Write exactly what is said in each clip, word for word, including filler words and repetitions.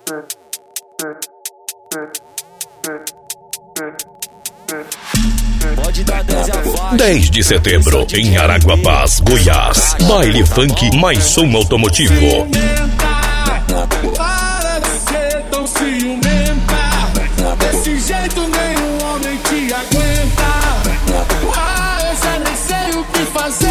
dez de setembro, em Araguapaz, Goiás. Baile funk mais som automotivo. Para de ser tão ciumenta. Desse jeito nenhum homem te aguenta. Ah, eu já nem sei o que fazer.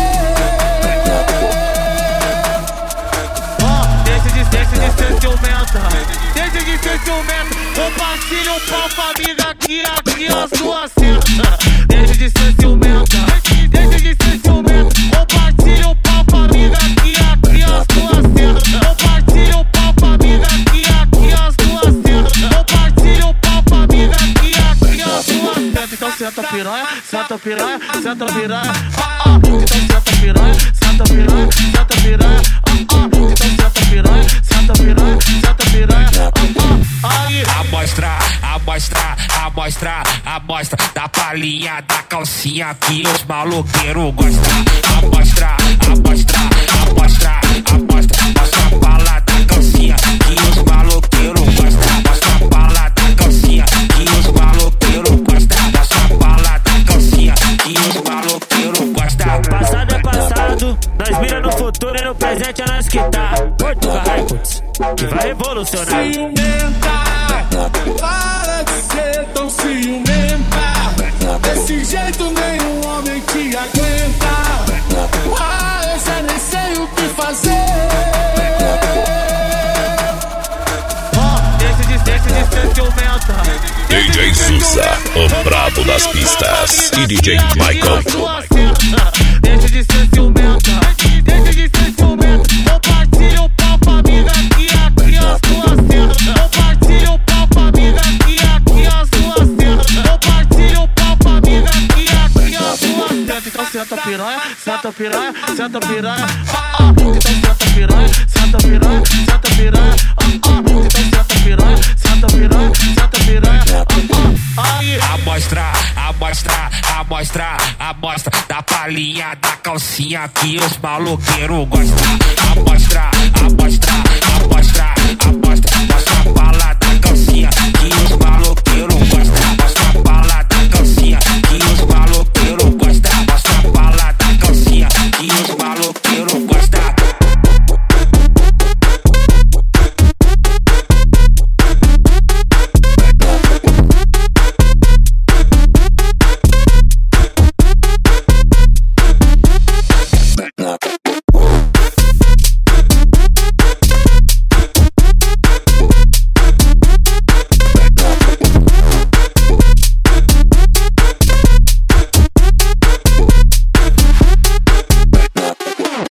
Oh, deixa de, deixa de ser ciumenta. Deixa de ser ciumenta. Compartilha um pau com a amiga que aqui a sua senta. Deixa de ser ciumenta. Deixa de ser ciumenta. Compartilha um pau com a amiga que aqui a sua senta. Compartilha um pau com a amiga que aqui a sua senta. Compartilha um pau com a amiga que aqui a sua senta. Então senta piranha, senta piranha, senta piranha. Ah, ah. Então senta piranha, senta piranha, senta piranha. Ah, ah. Então senta piranha, senta piranha, senta piranha. Ah, ah. Aí. Amostra, amostra, amostra, amostra da palhinha da calcinha que os maloqueiros gostam. Amostra, amostra, amostra, amostra, mostra a pala da calcinha que os maloqueiros gostam. Mostra a pala da calcinha que os maloqueiros gostam. Mostra a pala da calcinha que os maloqueiros gostam. Passado é passado, nós mira no futuro e no presente é nós que tá. Portugal Records, que vai revolucionar. Ciumenta, para de ser tão ciumenta. Desse jeito nenhum homem te aguenta. Ah, eu já nem sei o que fazer. Oh, deixa de, deixa de ser ciumenta. D J Sussa, o brabo das pistas. E D J Michael. Deixa de ser ciumenta. Deixa de ser ciumenta. Compartilha o pau com a amiga que aqui a sua senta. Compartilha o pau com a amiga que aqui a sua senta. Compartilha o pau com a amiga que aqui a sua senta. Então senta piranha, senta piranha, senta piranha. Ah, ah. Então senta piranha, senta piranha, senta piranha. Ah, ah. Então senta piranha, senta piranha, senta piranha. Ah, ah. Aí. Amostra, amostra, amostra, amostra da palhinha da calcinha que os maloqueiros gostam. Amostra, amostra, amostra, amostra, mostra a pala da calcinha que os maloqueiros gostam. Mostra a pala da calcinha que os maloqueiros gostam.